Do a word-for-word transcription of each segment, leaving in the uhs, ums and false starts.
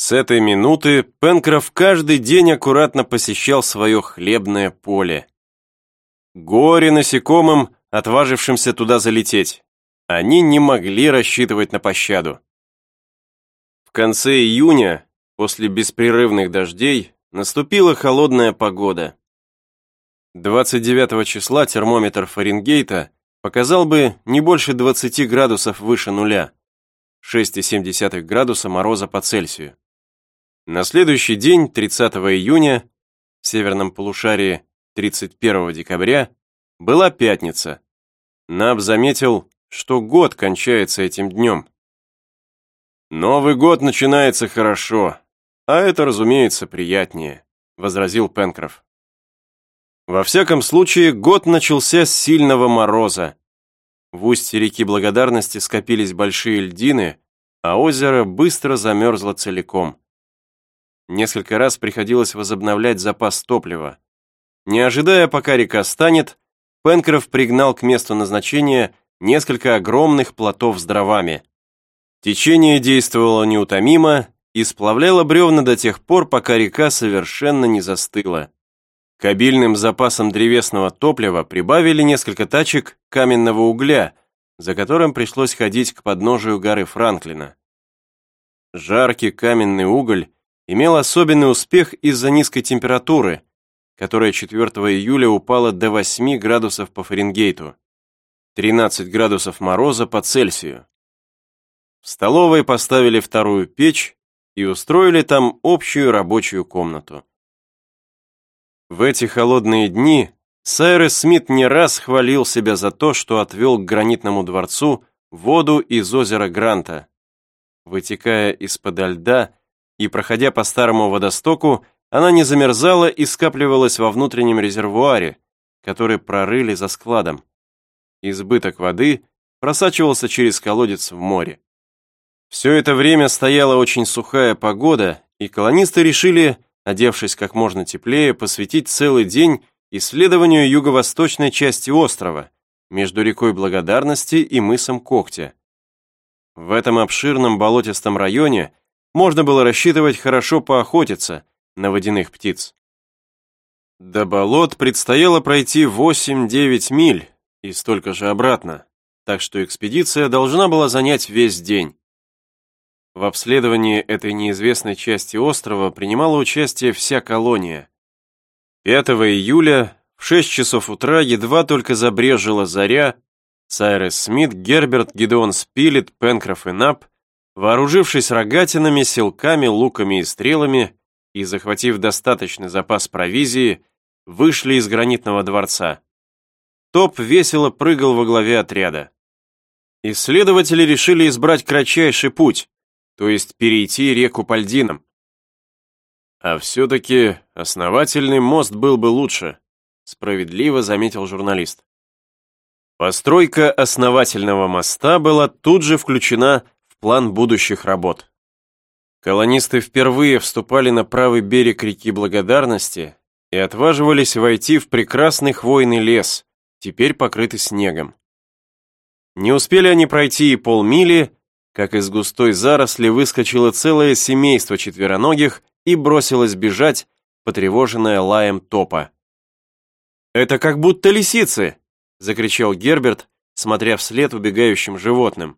С этой минуты Пенкроф каждый день аккуратно посещал свое хлебное поле. Горе насекомым, отважившимся туда залететь. Они не могли рассчитывать на пощаду. В конце июня, после беспрерывных дождей, наступила холодная погода. двадцать девятого числа термометр Фаренгейта показал бы не больше двадцати градусов выше нуля, шесть целых семь десятых градуса мороза по Цельсию. На следующий день, тридцатого июня, в северном полушарии тридцать первого декабря, была пятница. Наб заметил, что год кончается этим днем. «Новый год начинается хорошо, а это, разумеется, приятнее», — возразил Пенкроф. Во всяком случае, год начался с сильного мороза. В устье реки Благодарности скопились большие льдины, а озеро быстро замерзло целиком. Несколько раз приходилось возобновлять запас топлива. Не ожидая, пока река станет, Пенкроф пригнал к месту назначения несколько огромных плотов с дровами. Течение действовало неутомимо и сплавляло бревна до тех пор, пока река совершенно не застыла. К обильным запасам древесного топлива прибавили несколько тачек каменного угля, за которым пришлось ходить к подножию горы Франклина. Жаркий каменный уголь имел особенный успех из-за низкой температуры, которая четвёртого июля упала до восьми градусов по Фаренгейту, тринадцать градусов мороза по Цельсию. В столовой поставили вторую печь и устроили там общую рабочую комнату. В эти холодные дни Сайрес Смит не раз хвалил себя за то, что отвел к гранитному дворцу воду из озера Гранта. Вытекая из-подо льда и проходя по старому водостоку, она не замерзала и скапливалась во внутреннем резервуаре, который прорыли за складом. Избыток воды просачивался через колодец в море. Все это время стояла очень сухая погода, и колонисты решили, одевшись как можно теплее, посвятить целый день исследованию юго-восточной части острова, между рекой Благодарности и мысом Когтя. В этом обширном болотистом районе можно было рассчитывать хорошо поохотиться на водяных птиц. До болот предстояло пройти восемь-девять миль и столько же обратно, так что экспедиция должна была занять весь день. В обследовании этой неизвестной части острова принимала участие вся колония. пятого июля в шесть часов утра едва только забрежила заря, Сайрес Смит, Герберт, Гидеон Спилет, Пенкроф и Наб, вооружившись рогатинами, селками, луками и стрелами и захватив достаточный запас провизии, вышли из гранитного дворца. Топ весело прыгал во главе отряда. Исследователи решили избрать кратчайший путь, то есть перейти реку по льдинам. А все-таки основательный мост был бы лучше, справедливо заметил журналист. Постройка основательного моста была тут же включена в план будущих работ. Колонисты впервые вступали на правый берег реки Благодарности и отваживались войти в прекрасный хвойный лес, теперь покрытый снегом. Не успели они пройти и полмили, как из густой заросли выскочило целое семейство четвероногих и бросилось бежать, потревоженное лаем топа. «Это как будто лисицы!» — закричал Герберт, смотря вслед убегающим животным.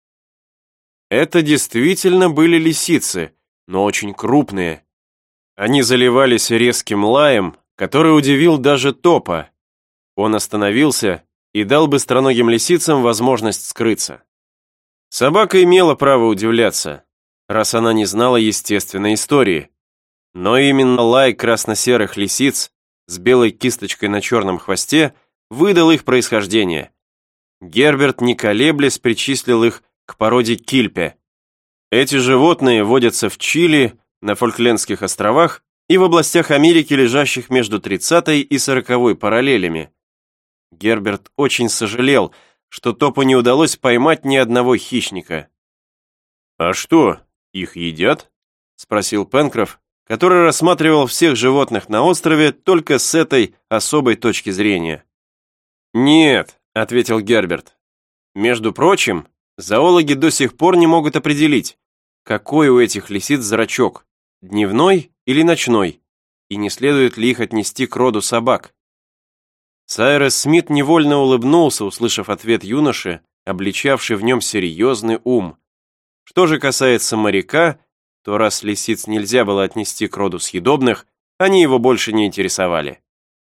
Это действительно были лисицы, но очень крупные. Они заливались резким лаем, который удивил даже топа. Он остановился и дал быстроногим лисицам возможность скрыться. Собака имела право удивляться, раз она не знала естественной истории. Но именно лай красно-серых лисиц с белой кисточкой на черном хвосте выдал их происхождение. Герберт, не колеблясь, причислил их к породе кильпе. Эти животные водятся в Чили, на Фолклендских островах и в областях Америки, лежащих между тридцатой и сороковой параллелями. Герберт очень сожалел, что топу не удалось поймать ни одного хищника. «А что, их едят?» — спросил Пенкроф, который рассматривал всех животных на острове только с этой особой точки зрения. «Нет», — ответил Герберт. «Между прочим, зоологи до сих пор не могут определить, какой у этих лисиц зрачок, дневной или ночной, и не следует ли их отнести к роду собак. Сайрес Смит невольно улыбнулся, услышав ответ юноши, обличавший в нем серьезный ум. Что же касается моряка, то раз лисиц нельзя было отнести к роду съедобных, они его больше не интересовали.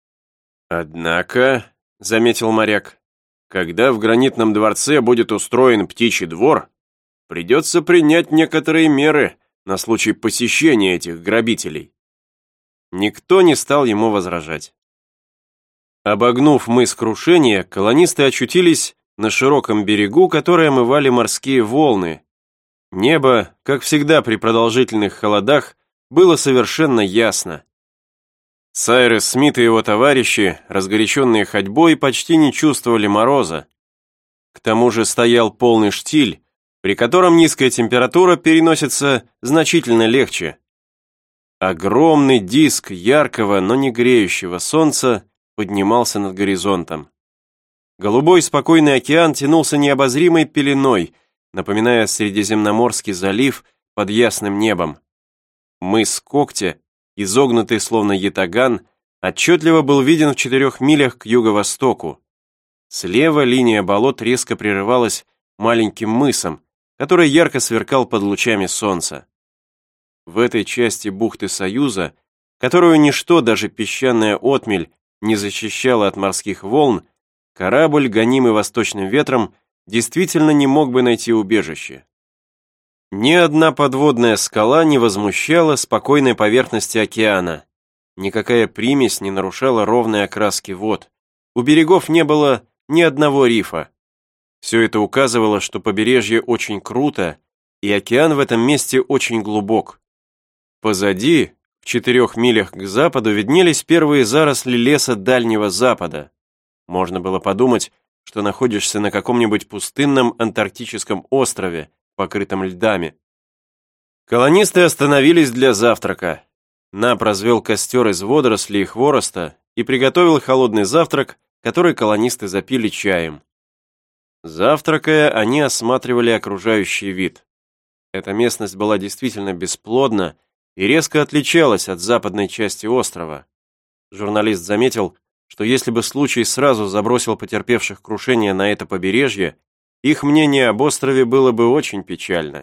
«Однако», — заметил моряк, — «когда в гранитном дворце будет устроен птичий двор, придется принять некоторые меры на случай посещения этих грабителей». Никто не стал ему возражать. Обогнув мыс Крушения, колонисты очутились на широком берегу, который омывали морские волны. Небо, как всегда при продолжительных холодах, было совершенно ясно. Сайрес Смит и его товарищи, разгоряченные ходьбой, почти не чувствовали мороза. К тому же стоял полный штиль, при котором низкая температура переносится значительно легче. Огромный диск яркого, но не греющего солнца поднимался над горизонтом. Голубой спокойный океан тянулся необозримой пеленой, напоминая Средиземноморский залив под ясным небом. Мыс Когтя, изогнутый словно ятаган, отчетливо был виден в четырех милях к юго-востоку. Слева линия болот резко прерывалась маленьким мысом, который ярко сверкал под лучами солнца. В этой части бухты Союза, которую ничто, даже песчаная отмель, не защищала от морских волн, корабль, гонимый восточным ветром, действительно не мог бы найти убежище. Ни одна подводная скала не возмущала спокойной поверхности океана. Никакая примесь не нарушала ровной окраски вод. У берегов не было ни одного рифа. Все это указывало, что побережье очень круто, и океан в этом месте очень глубок. Позади, в четырех милях к западу, виднелись первые заросли леса Дальнего Запада. Можно было подумать, что находишься на каком-нибудь пустынном антарктическом острове, покрытом льдами. Колонисты остановились для завтрака. Нап развел костер из водорослей и хвороста и приготовил холодный завтрак, который колонисты запили чаем. Завтракая, они осматривали окружающий вид. Эта местность была действительно бесплодна и резко отличалась от западной части острова. Журналист заметил, что если бы случай сразу забросил потерпевших крушение на это побережье, их мнение об острове было бы очень печально.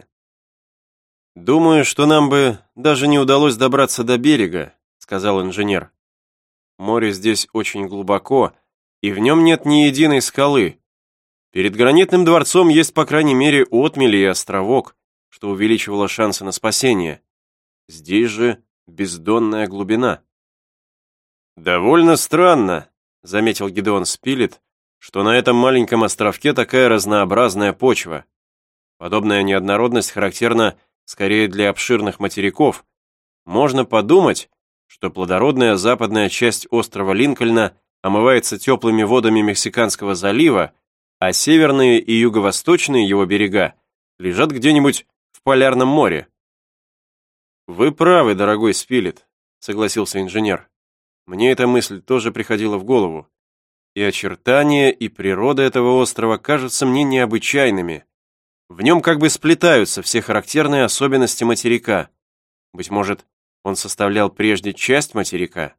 «Думаю, что нам бы даже не удалось добраться до берега», — сказал инженер. «Море здесь очень глубоко, и в нем нет ни единой скалы. Перед гранитным дворцом есть, по крайней мере, отмели и островок, что увеличивало шансы на спасение. Здесь же бездонная глубина». «Довольно странно», — заметил Гидеон Спилет, «что на этом маленьком островке такая разнообразная почва. Подобная неоднородность характерна скорее для обширных материков. Можно подумать, что плодородная западная часть острова Линкольна омывается теплыми водами Мексиканского залива, а северные и юго-восточные его берега лежат где-нибудь в Полярном море». «Вы правы, дорогой Спилет», — согласился инженер. «Мне эта мысль тоже приходила в голову. И очертания, и природа этого острова кажутся мне необычайными. В нем как бы сплетаются все характерные особенности материка. Быть может, он составлял прежде часть материка?»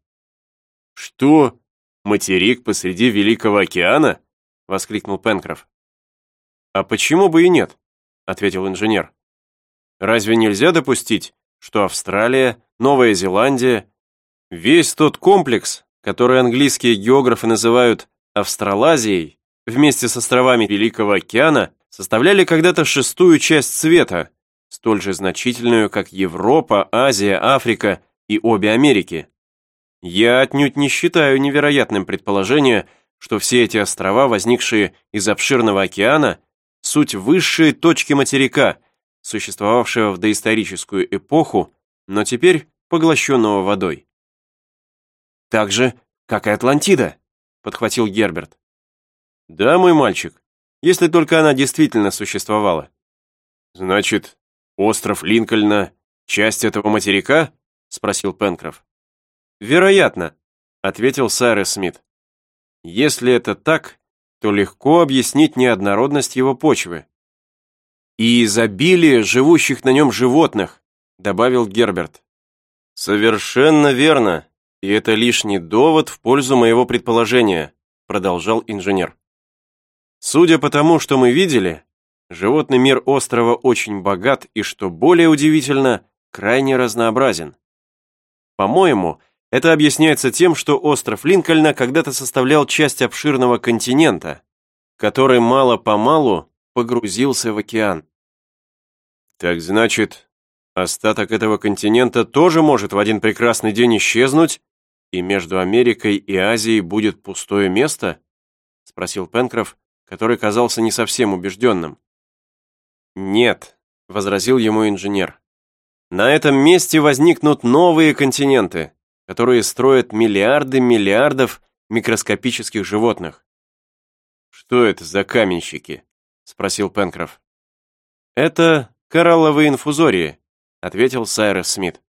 «Что? Материк посреди Великого океана?» — воскликнул Пенкроф. «А почему бы и нет?» — ответил инженер. «Разве нельзя допустить, что Австралия, Новая Зеландия, весь тот комплекс, который английские географы называют Австралазией, вместе с островами Великого океана, составляли когда-то шестую часть света, столь же значительную, как Европа, Азия, Африка и обе Америки? Я отнюдь не считаю невероятным предположение, что все эти острова, возникшие из обширного океана, суть высшие точки материка, существовавшего в доисторическую эпоху, но теперь поглощенного водой». «Так же, как и Атлантида», — подхватил Герберт. «Да, мой мальчик, если только она действительно существовала». «Значит, остров Линкольна — часть этого материка?» — спросил Пенкроф. «Вероятно», — ответил Сайрес Смит. «Если это так, то легко объяснить неоднородность его почвы. и изобилие живущих на нем животных, добавил Герберт. Совершенно верно, и это лишний довод в пользу моего предположения, продолжал инженер. Судя по тому, что мы видели, животный мир острова очень богат и, что более удивительно, крайне разнообразен. По-моему, это объясняется тем, что остров Линкольна когда-то составлял часть обширного континента, который мало-помалу погрузился в океан. Так значит, остаток этого континента тоже может в один прекрасный день исчезнуть, и между Америкой и Азией будет пустое место? Спросил Пенкроф, который казался не совсем убежденным. Нет, возразил ему инженер. На этом месте возникнут новые континенты, которые строят миллиарды миллиардов микроскопических животных. «Что это за каменщики?» — спросил Пенкроф. «Это коралловые инфузории», — ответил Сайрус Смит.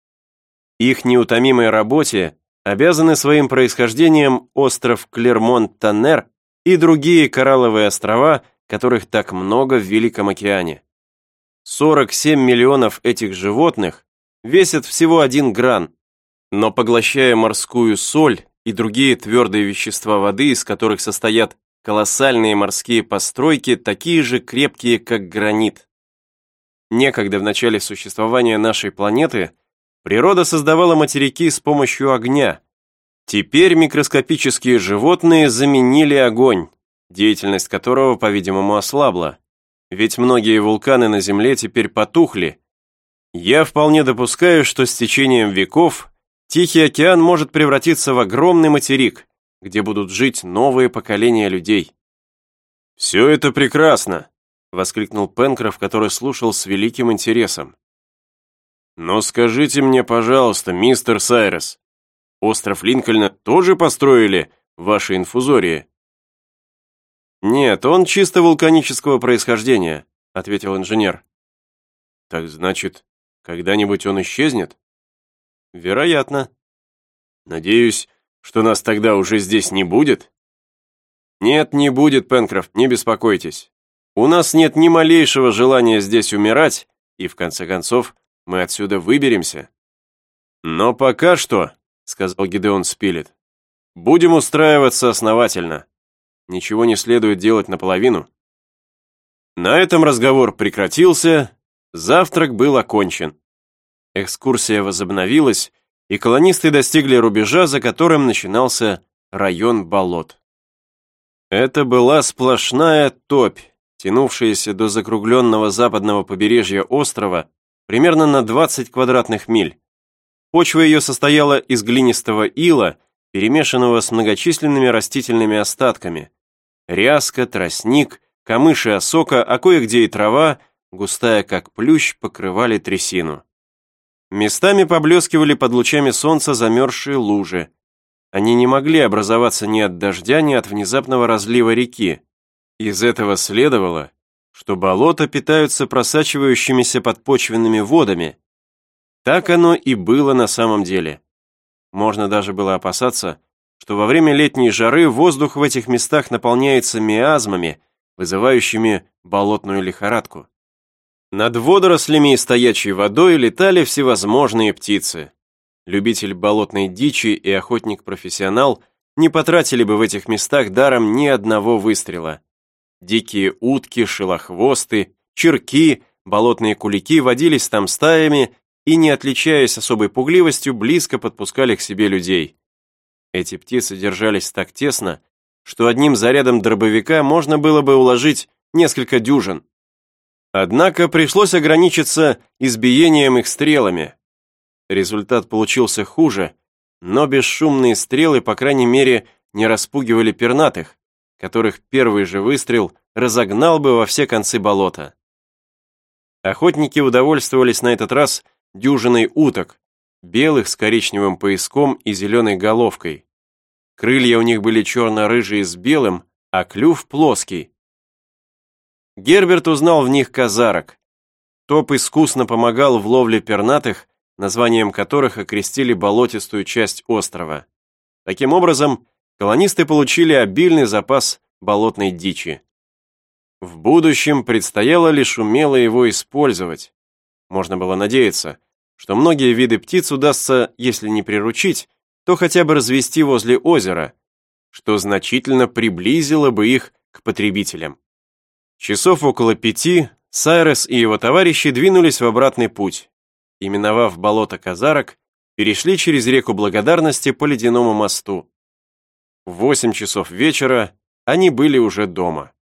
Их неутомимой работе обязаны своим происхождением остров Клермон-Таннер и другие коралловые острова, которых так много в Великом океане. сорок семь миллионов этих животных весят всего один гран, но поглощая морскую соль и другие твердые вещества воды, из которых состоят колоссальные морские постройки, такие же крепкие, как гранит. Некогда в начале существования нашей планеты природа создавала материки с помощью огня. Теперь микроскопические животные заменили огонь, деятельность которого, по-видимому, ослабла. Ведь многие вулканы на Земле теперь потухли. Я вполне допускаю, что с течением веков Тихий океан может превратиться в огромный материк, где будут жить новые поколения людей. «Все это прекрасно!» — воскликнул Пенкроф, который слушал с великим интересом. «Но скажите мне, пожалуйста, мистер Сайрус, остров Линкольна тоже построили ваши инфузории?» «Нет, он чисто вулканического происхождения», — ответил инженер. «Так значит, когда-нибудь он исчезнет?» «Вероятно». «Надеюсь, что нас тогда уже здесь не будет?» «Нет, не будет, Пенкроф, не беспокойтесь. У нас нет ни малейшего желания здесь умирать, и, в конце концов, мы отсюда выберемся». «Но пока что», — сказал Гидеон Спилет, — «будем устраиваться основательно. Ничего не следует делать наполовину». На этом разговор прекратился, завтрак был окончен. Экскурсия возобновилась, и колонисты достигли рубежа, за которым начинался район болот. Это была сплошная топь, тянувшаяся до закругленного западного побережья острова примерно на двадцать квадратных миль. Почва ее состояла из глинистого ила, перемешанного с многочисленными растительными остатками. Ряска, тростник, камыши осока, а кое-где и трава, густая как плющ, покрывали трясину. Местами поблескивали под лучами солнца замерзшие лужи. Они не могли образоваться ни от дождя, ни от внезапного разлива реки. Из этого следовало, что болота питаются просачивающимися подпочвенными водами. Так оно и было на самом деле. Можно даже было опасаться, что во время летней жары воздух в этих местах наполняется миазмами, вызывающими болотную лихорадку. Над водорослями и стоячей водой летали всевозможные птицы. Любитель болотной дичи и охотник-профессионал не потратили бы в этих местах даром ни одного выстрела. Дикие утки, шелохвосты, чирки, болотные кулики водились там стаями и, не отличаясь особой пугливостью, близко подпускали к себе людей. Эти птицы держались так тесно, что одним зарядом дробовика можно было бы уложить несколько дюжин. Однако пришлось ограничиться избиением их стрелами. Результат получился хуже, но бесшумные стрелы, по крайней мере, не распугивали пернатых, которых первый же выстрел разогнал бы во все концы болота. Охотники удовольствовались на этот раз дюжиной уток, белых с коричневым пояском и зеленой головкой. Крылья у них были черно-рыжие с белым, а клюв плоский. Герберт узнал в них казарок. Топ искусно помогал в ловле пернатых, названием которых окрестили болотистую часть острова. Таким образом, колонисты получили обильный запас болотной дичи. В будущем предстояло лишь умело его использовать. Можно было надеяться, что многие виды птиц удастся, если не приручить, то хотя бы развести возле озера, что значительно приблизило бы их к потребителям. Часов около пяти Сайрес и его товарищи двинулись в обратный путь и, миновав болото Казарок, перешли через реку Благодарности по ледяному мосту. В восемь часов вечера они были уже дома.